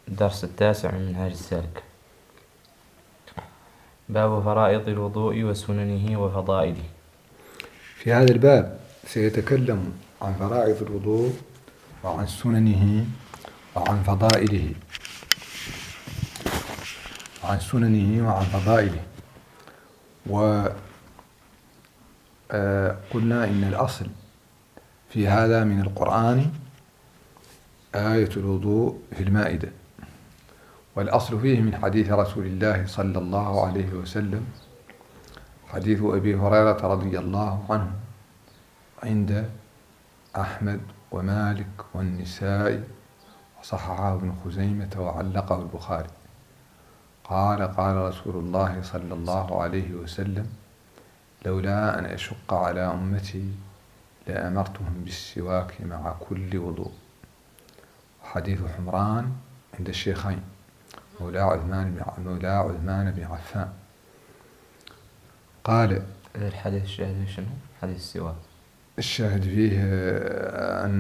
الدرس التاسع من منهاج السالك. باب فرائض الوضوء وسننه وفضائله. في هذا الباب سيتكلم عن فرائض الوضوء وعن سننه وعن فضائله وقلنا إن الأصل في هذا من القرآن آية الوضوء في المائدة، والأصل فيه من حديث رسول الله صلى الله عليه وسلم، حديث أبي هريرة رضي الله عنه عند أحمد ومالك والنسائي، وصححه ابن خزيمة وعلقه البخاري. قال رسول الله صلى الله عليه وسلم: لولا أن أشق على أمتي لأمرتهم بالسواك مع كل وضوء. حديث حمران عند الشيخين مولى عثمان بن عفان. قال الحديث الشاهد شنو؟ حديث السواك. الشاهد فيه أن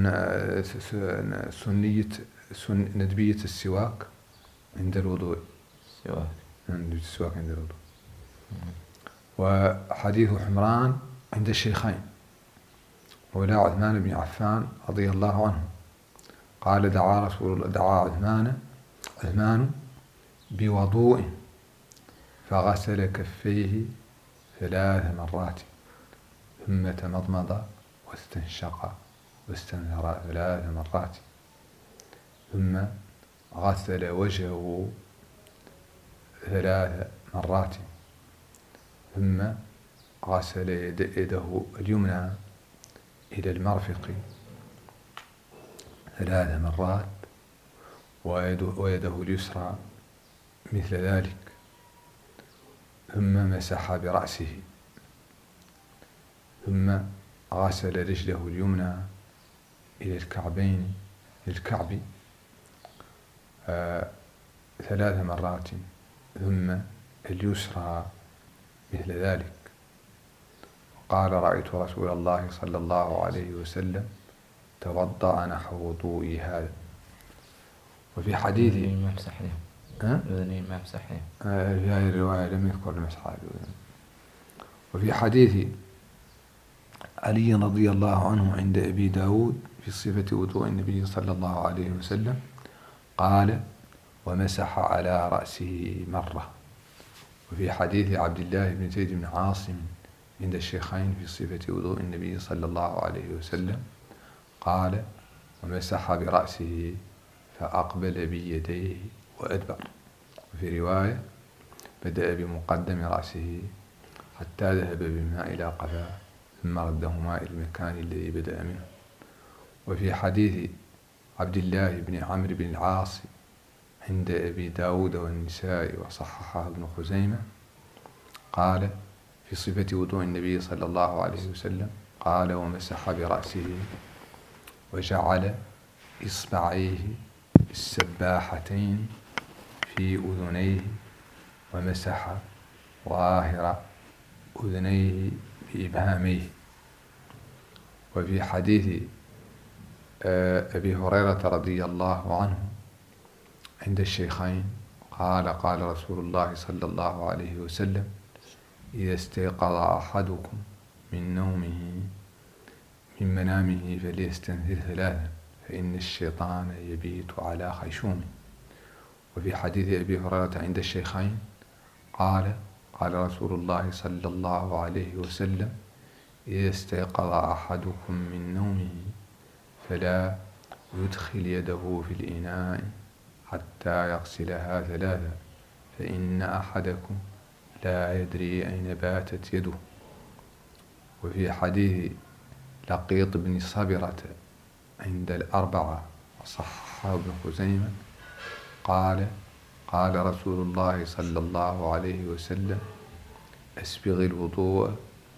ندبية السواك عند الوضوء. السواك عند الوضوء. وحديث حمران عند الشيخين مولى عثمان بن عفان رضي الله عنه قال: دعا عثمان بوضوء فغسل كفيه 3 مرات، ثم تمضمض واستنشق واستنثر 3 مرات، ثم غسل وجهه 3 مرات، ثم غسل يده اليمنى إلى المرفق 3 مرات، ويده اليسرى مثل ذلك، ثم مسح برأسه، ثم غسل رجله اليمنى إلى الكعب 3 مرات، ثم اليسرى مثل ذلك. قال: رأيت رسول الله صلى الله عليه وسلم توضأ نحو وضوئي هذا. وفي حديث في هذه الرواية لم يذكر المسح. وفي حديث علي رضي الله عنه عند أبي داود في صفة وضوء النبي صلى الله عليه وسلم قال: ومسح على رأسه مرة. وفي حديث عبد الله بن زيد بن عاصم عند الشيخين في صفة وضوء النبي صلى الله عليه وسلم قال: ومسح برأسه فأقبل بيديه وأدبر. وفي رواية: بدأ بمقدم رأسه حتى ذهب بالماء إلى قفاه، ثم ردهما إلى المكان الذي بدأ منه. وفي حديث عبد الله بن عمرو بن العاص عند أبي داود والنسائي وصححه ابن خزيمة قال في صفة وضوء النبي صلى الله عليه وسلم قال: ومسح برأسه وجعل إصبعيه السباحتين في أذنيه، ومسح ظاهر أذنيه بإبهاميه. وفي حديث أبي هريرة رضي الله عنه عند الشيخين قال رسول الله صلى الله عليه وسلم: إذا استيقظ أحدكم من منامه فليستنثر 3، فإن الشيطان يبيت على خيشومه. وفي حديث أبي هريرة عند الشيخين قال رسول الله صلى الله عليه وسلم: إذا استيقظ أحدكم من نومه فلا يدخل يده في الإناء حتى يغسلها 3، فإن أحدكم لا يدري أين باتت يده. وفي حديث لقيط بن صبرة عند الأربعة وصححه ابن خزيمة قال رسول الله صلى الله عليه وسلم: أسبغ الوضوء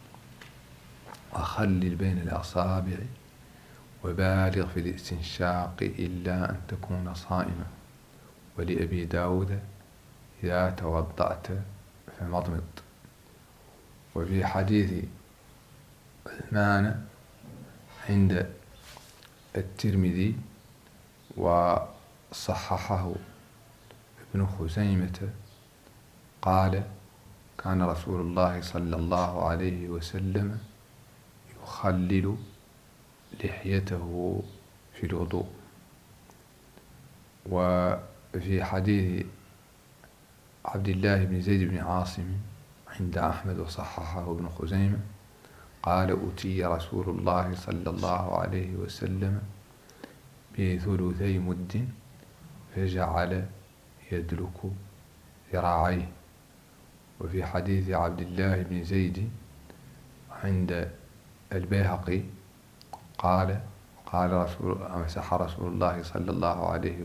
وخلل بين الأصابع وبالغ في الاستنشاق إلا أن تكون صائما. ولأبي داود: إذا توضأت فمضمض. وفي حديث عثمان عند الترمذي وصححه بن خزيمة قال كان رسول الله صلى الله عليه وسلم يخلل لحيته في الوضوء. وفي حديث عبد الله بن زيد بن عاصم عند أحمد وصححه ابن خزيمة قال أتي رسول الله صلى الله عليه وسلم بثلثي مد فجعل يدلك ذراعيه. وفي حديث عبد الله بن زيد عند البيهقي قال مسح رسول الله صلى الله عليه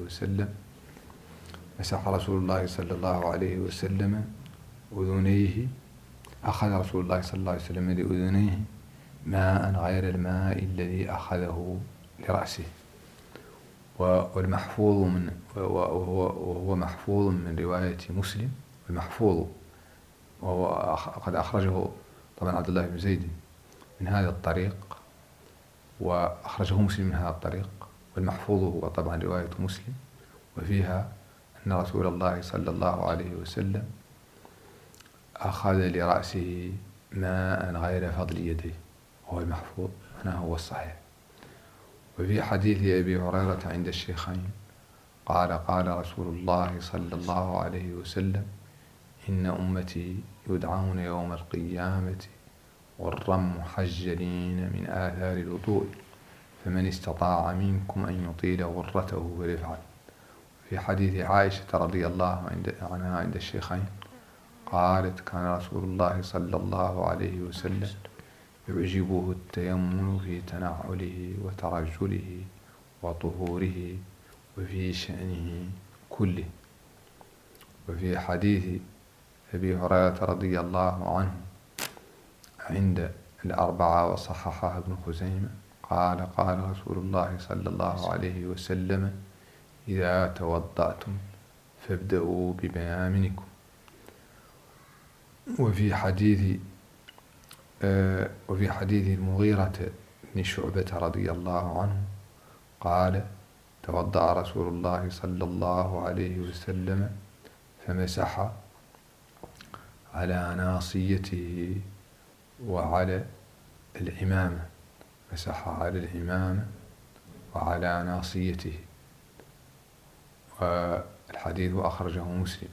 وسلم أذنيه. أخذ رسول الله صلى الله عليه وسلم لأذنيه ماء غير الماء الذي أخذه لرأسه. والمحفوظ وهو محفوظ من رواية مسلم، المحفوظ وهو قد أخرجه طبعا عبد الله بن زيد من هذا الطريق، وأخرجه مسلم من هذا الطريق. والمحفوظ هو طبعا رواية مسلم، وفيها أن رسول الله صلى الله عليه وسلم أخذ لرأسه ماء غير فضل يديه، وهو المحفوظ هنا هو الصحيح. وفي حديث أبي هريرة عند الشيخين قال رسول الله صلى الله عليه وسلم إن أمتي يدعون يوم القيامة غرا محجلين من آثار الوضوء فمن استطاع منكم أن يطيل غرته فليفعل. في حديث عائشة رضي الله عنها عند الشيخين قالت كان رسول الله صلى الله عليه وسلم يعجبه التيمم في تنعله وترجله وطهوره وفي شأنه كله. وفي حديث أبي هريرة رضي الله عنه عند الأربعة وصححه ابن خزيمة قال رسول الله صلى الله عليه وسلم إذا توضأتم فابدأوا بميامنكم. وفي حديث المغيرة بن شعبة رضي الله عنه قال توضأ رسول الله صلى الله عليه وسلم فمسح على ناصيته وعلى العمامة، مسح على العمامة وعلى ناصيته. والحديث أخرجه مسلم.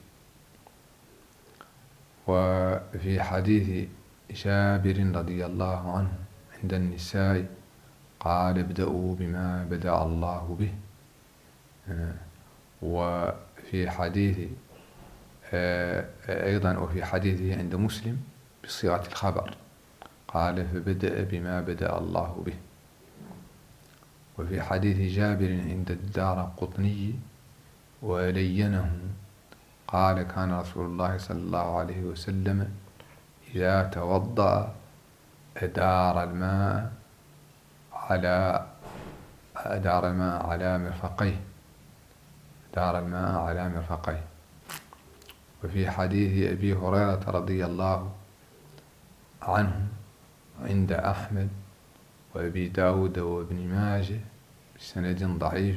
وفي حديث جابر رضي الله عنه عند النساء قال ابدأوا بما بدأ الله به. وفي حديث أيضا وفي حديثه عند مسلم بصيغة الخبر قال فبدأ بما بدأ الله به. وفي حديث جابر عند الدارقطني ولينه قال كان رسول الله صلى الله عليه وسلم إذا توضأ أدار الماء على مرفقيه. وفي حديث أبي هريرة رضي الله عنه عند أحمد وأبي داود وابن ماجه بسند ضعيف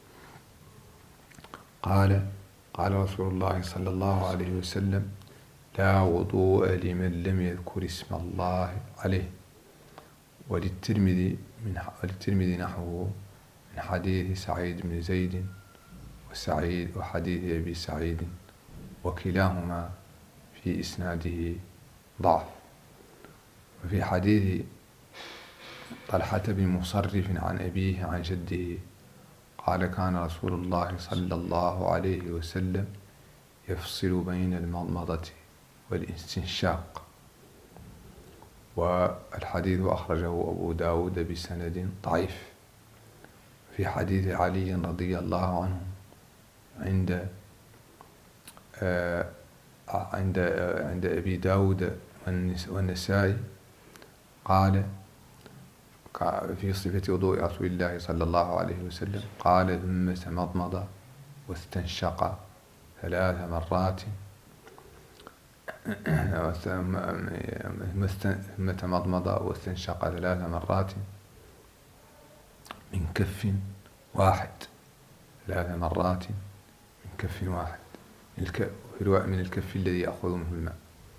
قال رسول الله صلى الله عليه وسلم لا وضوء لمن لم يذكر اسم الله عليه. وللترمذي نحوه من حديث سعيد بن زيد وحديث أبي سعيد وكلاهما في إسناده ضعف. وفي حديث طلحة بن مصرف عن أبيه عن جده قال كان رسول الله صلى الله عليه وسلم يفصل بين المضمضة والاستنشاق. والحديث أخرجه أبو داود بسند ضعيف. في حديث علي رضي الله عنه عند أبي داود والنسائي قال في صفة وضوء رسول الله صلى الله عليه وسلم قال ثم تمضمض واستنشق 3 مرات ثم تمضمض واستنشق 3 مرات من كف واحد 3 مرات من كف واحد. من الكف الذي يأخذ منه الماء.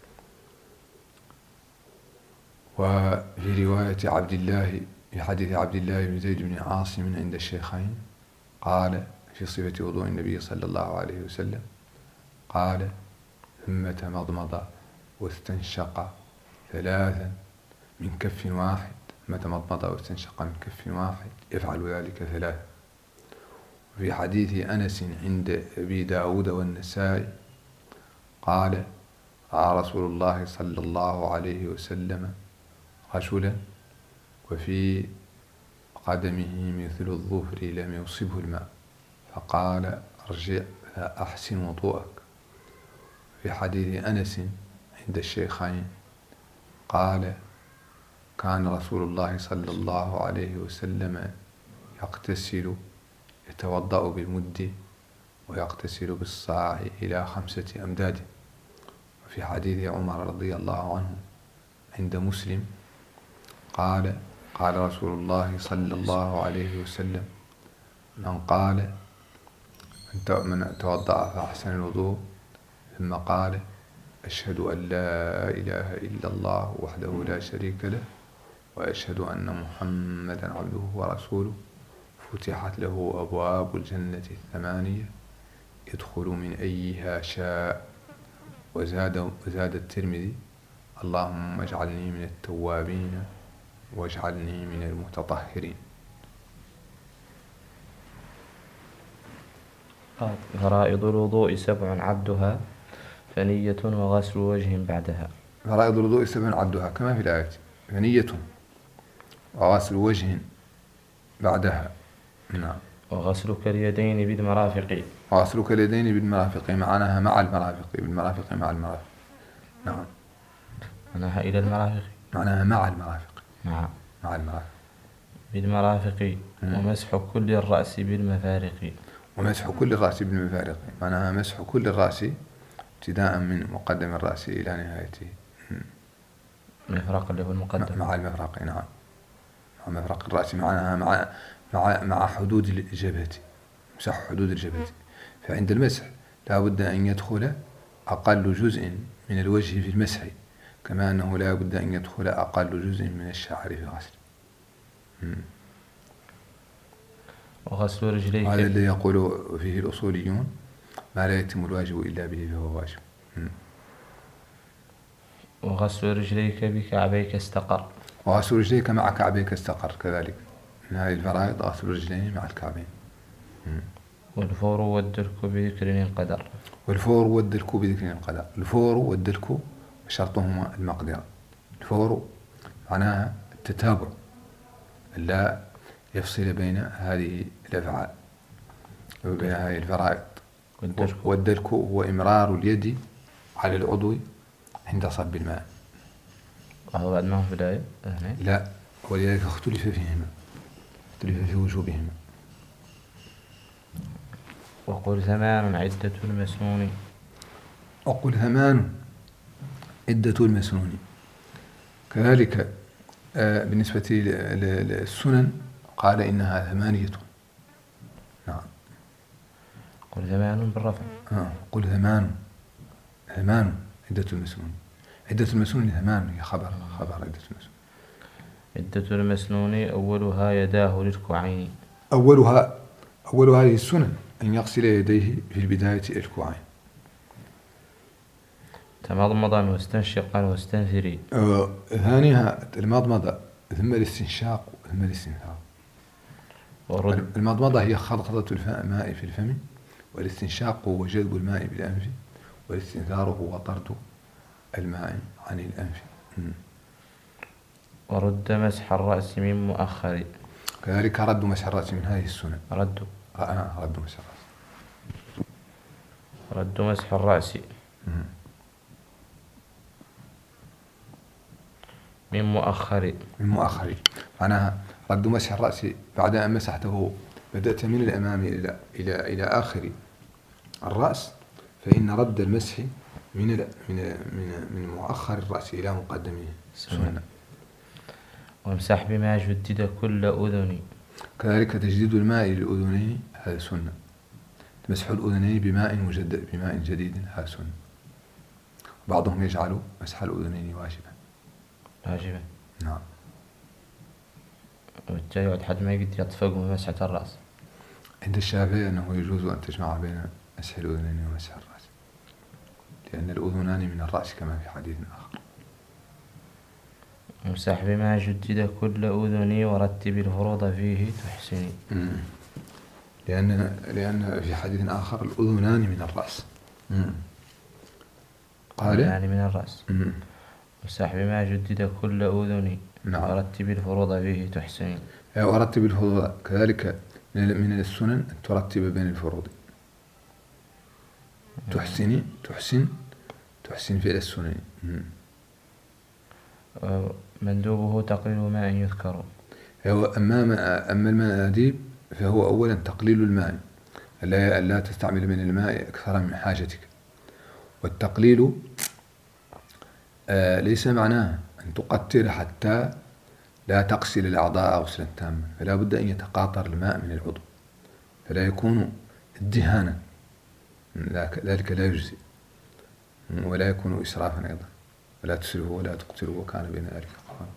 وفي رواية عبد الله في حديث عبد الله بن زيد بن عاصم عند الشيخين قال في صفة وضوء النبي صلى الله عليه وسلم قال ثم تمضمض واستنشق ثلاثا من كف واحد، ثم تمضمض واستنشق من كف واحد يفعل ذلك ثلاثا. وفي حديث أنس عند أبي داود والنسائي قال رأى رسول الله صلى الله عليه وسلم رجلا وفي قدمه مثل الظفر لم يصبه الماء فقال ارجع فأحسن وضوءك. في حديث أنس عند الشيخين قال كان رسول الله صلى الله عليه وسلم يغتسل يتوضأ بالمد ويغتسل بالصاع إلى 5 أمداد. وفي حديث عمر رضي الله عنه عند مسلم قال رسول الله صلى الله عليه وسلم من قال من توضأ فأحسن الوضوء ثم قال أشهد أن لا إله إلا الله وحده لا شريك له وأشهد أن محمدا عبده ورسوله فتحت له أبواب الجنة 8 يدخل من أيها شاء. وزاد الترمذي اللهم اجعلني من التوابين واجعلني من المتطهرين. فرائض الوضوء 7 عدها فنية وغسل وجه بعدها. فرائض الوضوء 7 عدها كما في الآية فنية وغسل وجه بعدها. نعم. وغسلك اليدين بالمرافق. وغسلك اليدين بالمرافق معناها مع المرافق بالمرافق مع المرافق. نعم. معناها إلى المرافق. معناها مع المرافق. نعم. مع المرافق. بالمرافق. ومسح كل الرأس بالمفارق. ومسح كل الرأس بالمفارق معناها مسح كل الرأس ابتداء من مقدم الرأس إلى نهايته. المفرق اللي هو المقدم. مع المفرق. نعم. مع مفرق الرأس معناها مع حدود الجبهة. مسح حدود الجبهة. فعند المسح لا بد أن يدخل أقل جزء من الوجه في المسح كما أنه لا بد أن يدخل أقل جزء من الشعر في غسل. وغسل رجليك. هذا الذي يقول فيه الأصوليون ما لا يتم الواجب إلا به فهو واجب. وغسل رجليك بكعبيك استقر. وغسل رجليك مع كعبيك استقر كذلك. من هذه الفرائض غسل الرجلين مع الكعبين. والفور والدلك بذكر قدر. والفور والدلك بذكر قدر. الفور والدلك شرطهما المقدرة. الفور معناها التتابع لا يفصل بين هذه الأفعال وبين هذه الفرائض. والدلك هو إمرار اليد على العضو عند صب الماء. وهو بعد ما هو في الآية؟ لا ولذلك اختلف فيهما اختلف في وجوبهما. وقل 8 عدة المسنون. وقل 8 عدة المسنون. كذلك بالنسبة للسنن قال إنها 8. نعم. قل 8 بالرفع. قل 8 عدة المسنون. عدة المسنون 8 هي خبر عدة المسنون. عدة المسنون أولها يداه للكوعين. أولها هذه السنن أن يغسل يديه في البداية الكوعين. تمضمضا واستنشقا واستنثري. ثانيها المضمضة ثم الاستنشاق ثم الاستنثار. المضمضة هي خلطة الماء في الفم، والاستنشاق هو جذب الماء بالأنف، والاستنثار هو طرد الماء عن الأنف. ورد مسح الرأس من مؤخر. كذلك رد مسح الرأس من هذه السنن. رد مسح الرأس. رد مسح الرأس من مؤخر. معناها رد مسح الرأس بعد أن مسحته بدأت من الأمام إلى آخر الرأس، فإن رد المسح من مؤخر الرأس إلى مقدمه سنة. وامسح بما جدد كل أذن. كذلك تجديد الماء للأذنين هذا سنة. مسح الأذنين بماء جديد حسن. بعضهم يجعل مسح الأذنين واجبا. نعم. وبالتالي يقعد حد ما يقدر يطفق بمسحة الرأس. عند الشافعي أنه يجوز أن تجمع بين مسح الأذنين ومسح الرأس، لأن الأذنان من الرأس كما في حديث آخر. امسح بما جدد كل أذني ورتب الفروض فيه تحسني. لأن في حديث آخر الأذنان من الرأس. قال يعني من الرأس. امسح بما جدد كل أذني. نعم. ورتب الفروض فيه تحسني. ورتب الفروض كذلك من السنن أن ترتب بين الفروض. تحسن فعل السنن. مندوبه تقليل ماء يذكر. أما المناديب فهو أولا تقليل الماء، لا تستعمل من الماء أكثر من حاجتك. والتقليل ليس معناه أن تقتل حتى لا تغسل الأعضاء غسلا تاما، فلا بد أن يتقاطر الماء من العضو، فلا يكون ادهانا، ذلك لا يجزي، ولا يكون إسرافا أيضا، ولا تسرفه ولا تقتله وكان بين ذلك قواما.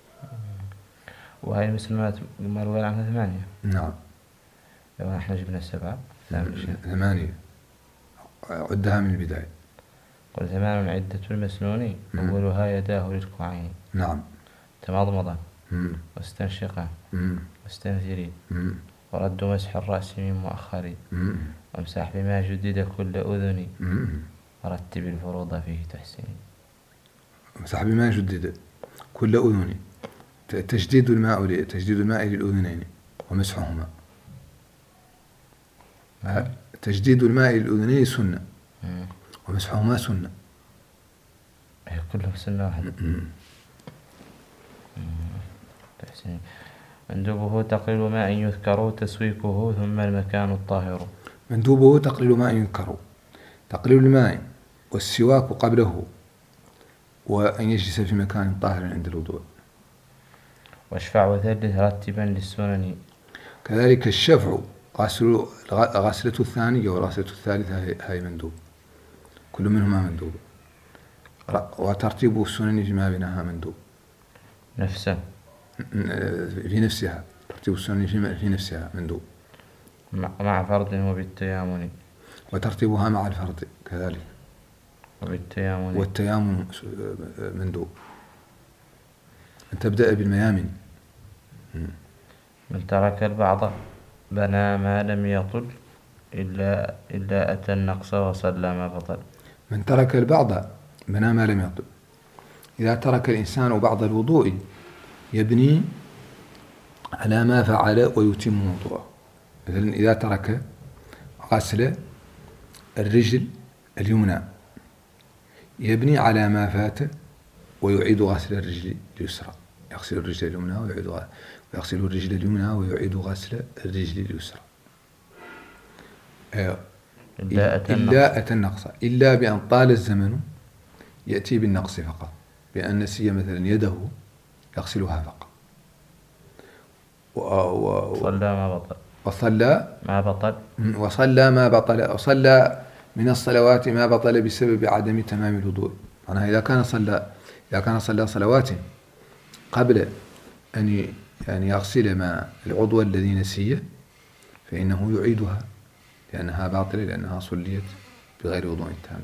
وهي المسلمات مروي عنها 8. نعم. لو احنا جبنا 7 لا مش 8 عدها من البداية. قل 8 عدة المسنون أولها يداه للكوعين. نعم. تمضمضا واستنشقا واستنثري ورد مسح الرأس من مؤخر وامسح بما جدد كل أذني ورتب الفروض فيه تحسيني. امسح بما جدد كل أذني، تجديد الماء للأذنين ومسحهما. تجديد الماء للأذنين سنة ومسحهما سنة. هي كلهم سنة واحدة. تحسين. مندوبه تقليل ماء يذكر تسويكه ثم المكان الطاهر. مندوبه تقليل ماء يذكر، تقليل الماء والسواك قبله، وأن يجلس في مكان طاهر عند الوضوء. واشفع وثلث رتبا للسنن. كذلك الشفع غسلة الثانية والغسلة الثالثة هي مندوب، كل منهما مندوب، وترتيب السنن فيما بينها مندوب نفسه في نفسها، ترتيب السنن في نفسها مندوب مع فرض وبالتيامن، وترتيبها مع الفرض كذلك والتيامن مندوب. أن تبدأ بالميامن. من ترك البعض بنى ما لم يطل إلا أتى النقص وصلى ما بطل. من ترك البعض بنى ما لم يطل، إذا ترك الإنسان بعض الوضوء يبني على ما فعل ويتم وضوءه. مثلا إذا ترك غسل الرجل اليمنى يبني على ما فات ويعيد غسل الرجل اليسرى، يغسل الرجل اليمنى ويعيد غسل الرجل اليسرى. إلا أتى النقص، إلا بأن طال الزمن يأتي بالنقص فقط، بأن نسي مثلا يده يغسلها فقط. وصلى من الصلوات ما بطل بسبب عدم تمام الوضوء. معناها إذا كان صلى صلوات قبل أن يغسل ما العضو الذي نسيه فإنه يعيدها لأنها باطلة، لأنها صليت بغير وضوء تام.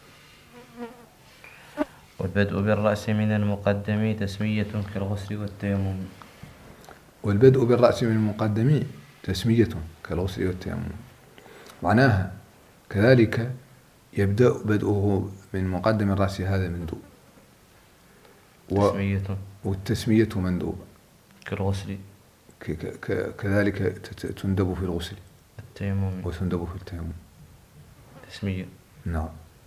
والبدء بالرأس من المقدم تسمية كالغسل والتيمم. والبدء بالرأس من المقدم تسمية كالغسل والتيمم، معناها كذلك يبدأ بدءه من مقدم الرأس، هذا مندوب، والتسمية مندوبة كالغسل، كذلك تندب في الغسل التيمم وتندب في التيمم تسمية. نعم.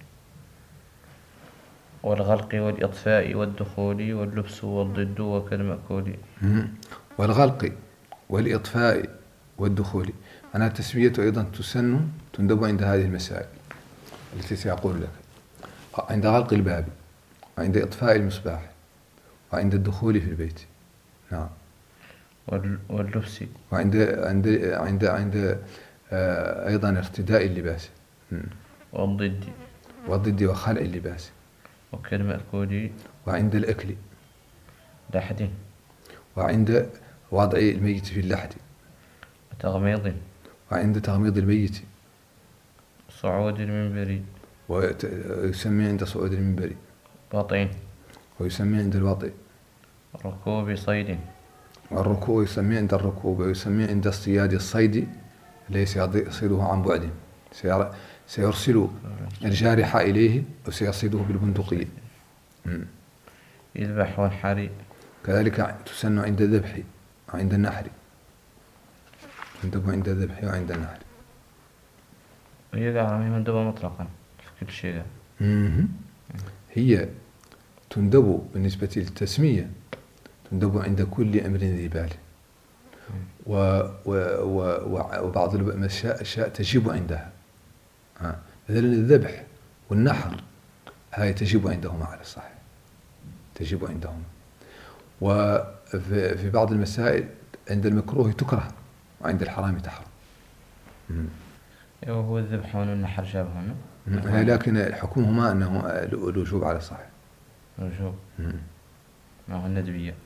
والغلق والإطفاء والدخول واللبس والضد وكالمأكول. والغلق والإطفاء والدخول، أنا التسمية أيضا تندب عند هذه المسائل التي سأقول لك، عند غلق الباب وعند إطفاء المصباح وعند الدخول في البيت. نعم. واللبس وعند أيضا ارتداء اللباس والضد وخلع اللباس وكالمأكول وعند الأكل لحد وعند وضع الميت في اللحد وتغميض وعند تغميض الميت صعود المنبر ويسمى عند صعود المنبر وطين ويسمى عند الوطئ ركوب صيد والركوب يسمى عند الركوب ويسمى عند اصطياد الصيد ليس يصيده عن بعد سيرسل الجارح إليه وسيصيده بالبندقية. يذبح والحري كذلك تسن عند الذبح وعند النحر عند الذبح وعند النحر. هي قاعدة مندوبة مطلقا في كل شيء. هي تندب بالنسبة للتسمية تندب عند كل أمر ذي بال وبعض الأشياء تجب عندها. مثلا الذبح والنحر هاي تجب عندهما على الصحيح تجب عندهما. وفي بعض المسائل عند المكروه تكره وعند الحرام تحرم. وهو الذبح والنحر شابهون لكن حكمهما أنه الوجوب على الصحيح الوجوب مع الندبية.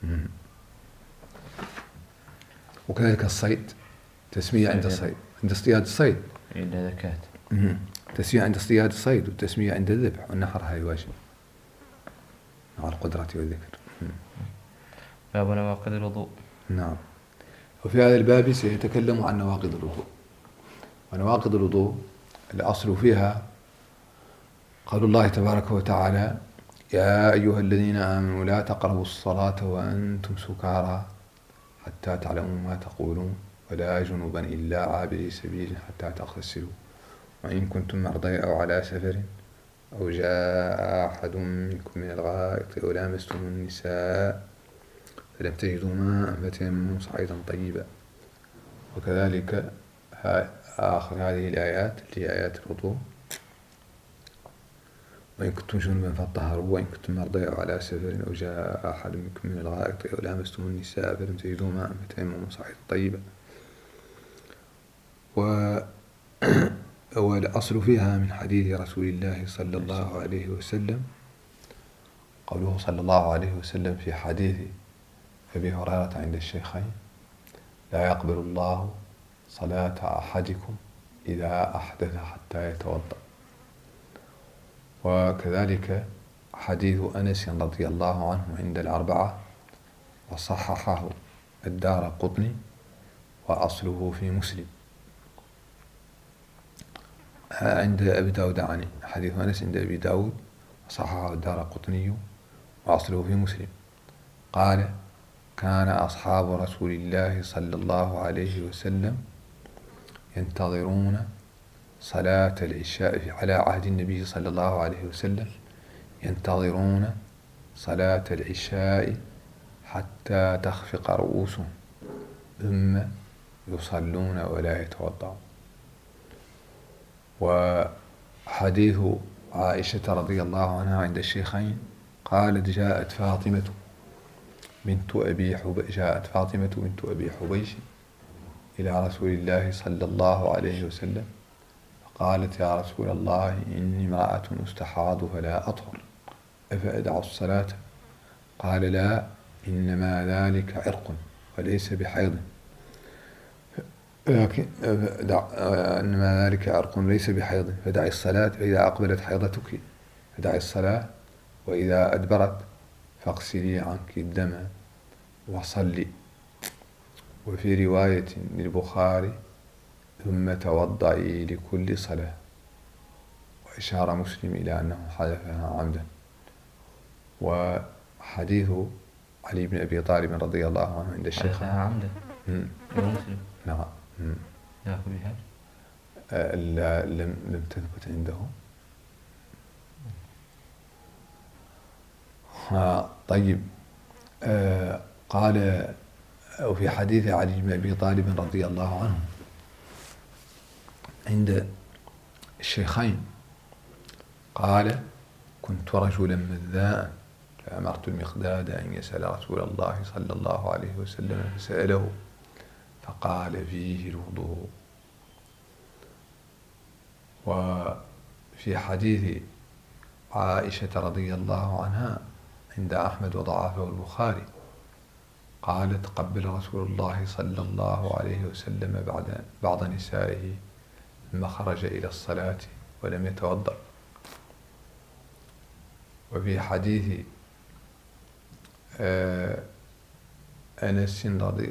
وكذلك الصيد تسمية عند الصيد عند اصطياد الصيد عند ذكاة تسمية عند اصطياد الصيد والتسمية عند الذبح والنحر هاي واجب مع القدرة والذكر. باب نواقض الوضوء. نعم. وفي هذا الباب سيتكلم عن نواقض الوضوء. ونواقض الوضوء الأصل فيها قول الله تبارك وتعالى يا أيها الذين آمنوا لا تقربوا الصلاة وأنتم سكارى حتى تعلموا ما تقولون ولا جنوبا إلا عابري سبيل حتى تغتسلوا وإن كنتم مرضى أو على سفر أو جاء أحد منكم من الغائط أو لامستم النساء فلم تجدوا ماء فتيمموا صعيدا طيبا. وكذلك آخر هذه الآيات اللي هي آيات الوضوء وإن كنتم جنبا فاطهروا وإن كنتم مرضى أو على سفر أو جاء أحد منكم من الغائط أو لامستم النساء فلم تجدوا ماء فتيمموا صعيدا طيبا. والأصل فيها من حديث رسول الله صلى الله عليه وسلم قوله صلى الله عليه وسلم في حديث أبي هريرة عند الشيخين لا يقبل الله صلاة أحدكم إذا أحدث حتى يتوضأ. وكذلك حديث أنس رضي الله عنه عند الأربعة وصححه الدارقطني وأصله في مسلم عند أبي داود عني حديث أنس عند أبي داود وصححه الدارقطني وأصله في مسلم قال كان أصحاب رسول الله صلى الله عليه وسلم ينتظرون صلاة العشاء على عهد النبي صلى الله عليه وسلم ينتظرون صلاة العشاء حتى تخفق رؤوسهم ثم يصلون ولا يتوضعون. وحديث عائشة رضي الله عنها عند الشيخين قالت جاءت فاطمة بنت أبي حبيش إلى رسول الله صلى الله عليه وسلم فقالت يا رسول الله إني امرأة أستحاض فلا أطهر أفأدع الصلاة؟ قال لا إنما ذلك عرق وليس بحيض إنما ذلك عرق ليس بحيض فدعي الصلاة فإذا أقبلت حيضتك فدعي الصلاة وإذا أدبرت فاغسلي عنك الدم وصلي. وفي رواية للبخاري ثم توضئي لكل صلاة. وإشار مسلم إلى أنه حذفها عمدا. وحديث علي بن أبي طالب رضي الله عنه عند الشيخ حذفها عمدا مسلم نعم ذاك بها لم تثبت عنده. طيب قال وفي حديث علي بن أبي طالب رضي الله عنه عند الشيخين قال كنت رجلا مذاء فأمرت المقداد أن يسأل رسول الله صلى الله عليه وسلم فسأله فقال فيه الوضوء وفي حديث عائشة رضي الله عنها عند أحمد وضعفه البخاري قالت قبل رسول الله صلى الله عليه وسلم بعض نسائه ثم خرج إلى الصلاة ولم يتوضأ. وفي حديث أنس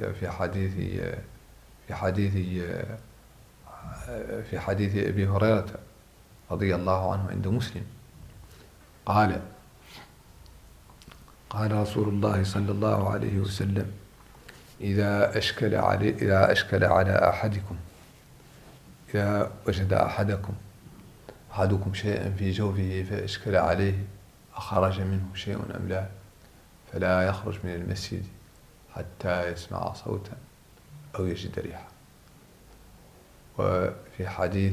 في حديث أبي هريرة رضي الله عنه عند مسلم قال رسول الله صلى الله عليه وسلم إذا أشكل على أحدكم، إذا وجد أحدكم شيئا في جوفه فأشكل عليه أخرج منه شيء أم لا، فلا يخرج من المسجد حتى يسمع صوتا أو يجد ريحا. وفي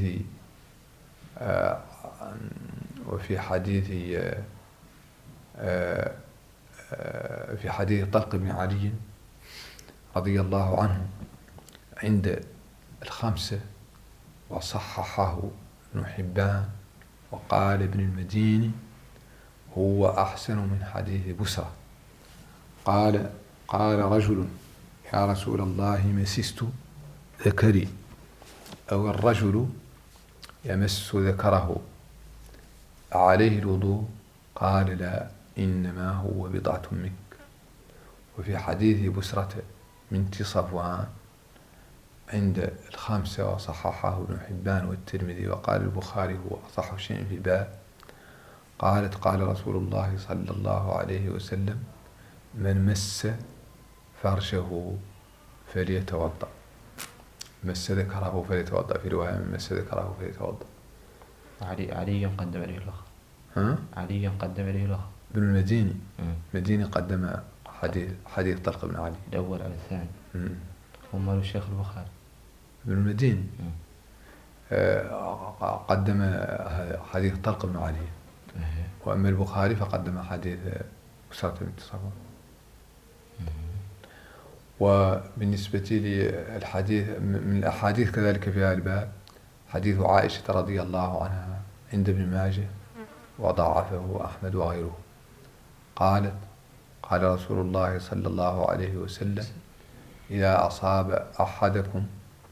حديث طلق بن علي رضي الله عنه عند الخمسة وصححه ابن حبان وقال ابن المديني هو أحسن من حديث بسرى. قال رجل يا رسول الله مسست ذكري، أو الرجل يمس ذكره عليه الوضوء؟ قال لا، إنما هو بضعة منك. وفي حديث بسرة بنت صفوان عند الخمسة وصححه ابن حبان والترمذي وقال البخاري هو أصح شيء في الباب قالت قال رسول الله صلى الله عليه وسلم من مس فرشه فليتوضأ، مس ذكره فليتوضأ، في رواية من مس ذكره فليتوضأ. علي قدم عليه الأخ. علي قدم عليه الأخ. ابن المديني قدم حديث طلق بن علي الأول على الثاني. وما الشيخ البخاري ابن المديني قدم حديث طلق بن علي، وأما البخاري فقدم حديث بسرة بنت صفوان. وبالنسبة للحديث من الأحاديث كذلك في هذا الباب حديث عائشة رضي الله عنها عند ابن ماجه وضعفه أحمد وغيره قالت قال رسول الله صلى الله عليه وسلم إذا أصاب أحدكم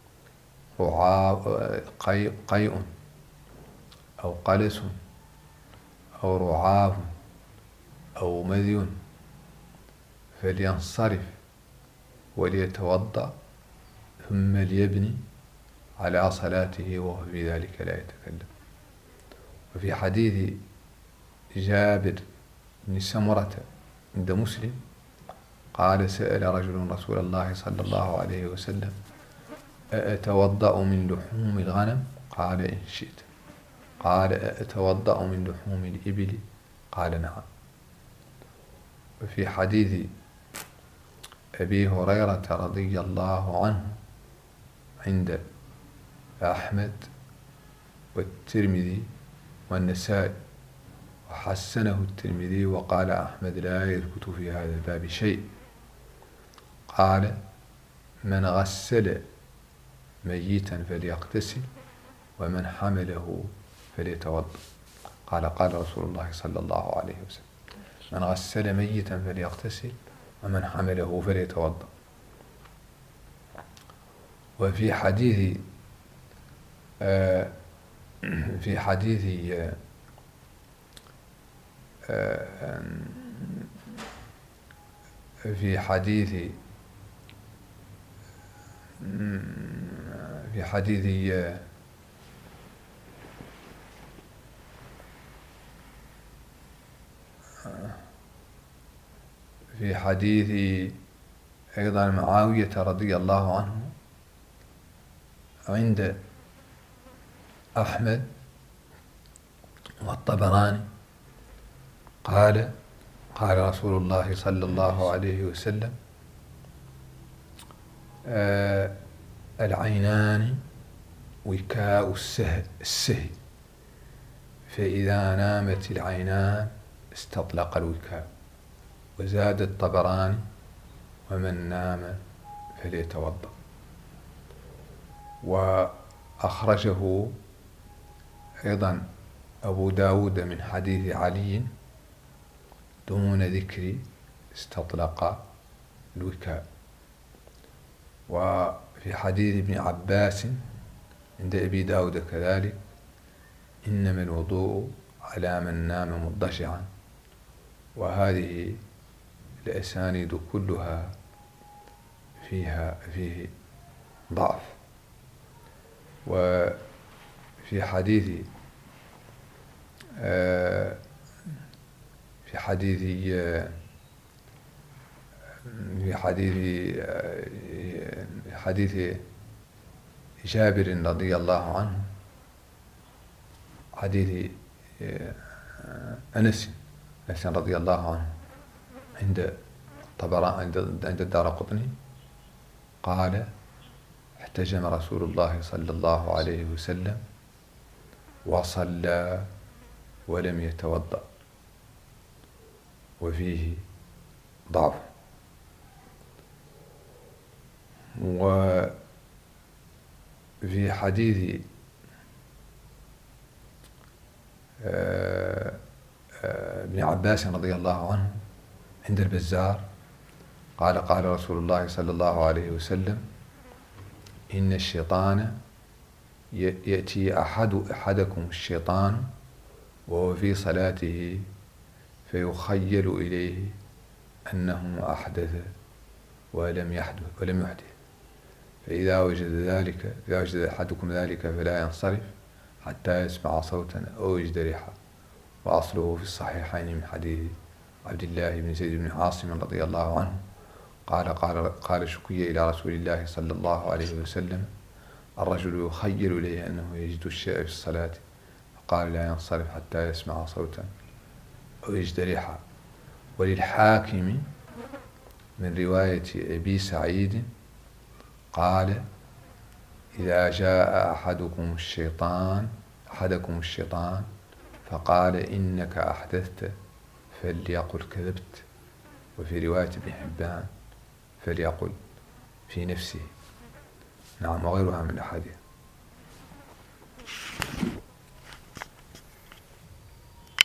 قيء أو قلس أو رعاف أو مذي فلينصرف وليتوضأ ثم ليبني على صلاته وهو في ذلك لا يتكلم. وفي حديث جابر بن سمرة عند مسلم قال سأل رجل رسول الله صلى الله عليه وسلم أتوضأ من لحوم الغنم؟ قال إن شئت. قال أتوضأ من لحوم الإبل؟ قال نعم. وفي حديث أبي هريرة رضي الله عنه عند أحمد والترمذي والنسائي وحسنه الترمذي وقال أحمد لا يثبت في هذا الباب شيء، قال من غسل ميتا فليغتسل ومن حمله فليتوضأ. قال رسول الله صلى الله عليه وسلم من غسل ميتا فليغتسل ومن حمله فليتوضأ. وفي حديث في حديث أيضا معاوية رضي الله عنه عند أحمد والطبراني قال رسول الله صلى الله عليه وسلم العينان وكاء السهي، فإذا نامت العينان استطلق الوكاء. وزاد الطبراني ومن نام فليتوضأ. وأخرجه أيضا أبو داود من حديث علي دون ذكر استطلق الوكاء. وفي حديث ابن عباس عند أبي داود كذلك إنما الوضوء على من نام مضجعا. وهذه الأسانيد كلها فيه ضعف. وفي حديث في حديث جابر رضي الله عنه، حديث أنس رضي الله عنه عند الدارقطني قال احتجم رسول الله صلى الله عليه وسلم وصلى ولم يتوضأ، وفيه ضعف. وفي حديث ابن عباس رضي الله عنه عند البزار قال قال رسول الله صلى الله عليه وسلم إن الشيطان يأتي أحدكم الشيطان وهو في صلاته فيخيل إليه أنه أحدث ولم يحدث، فإذا وجد أحدكم ذلك فلا ينصرف حتى يسمع صوتا أو يجد ريحا. وأصله في الصحيحين من حديث عبد الله بن زيد بن عاصم رضي الله عنه قال شكي إلى رسول الله صلى الله عليه وسلم الرجل يخيل إليه أنه يجد الشيء في الصلاة، فقال لا ينصرف حتى يسمع صوتا أو يجد ريحا. وللحاكم من رواية أبي سعيد قال إذا جاء أحدكم الشيطان فقال إنك أحدثت فليقل كذبت، وفي رواية ابن حبان فليقل في نفسه. نعم، وغيرها من الأحاديث.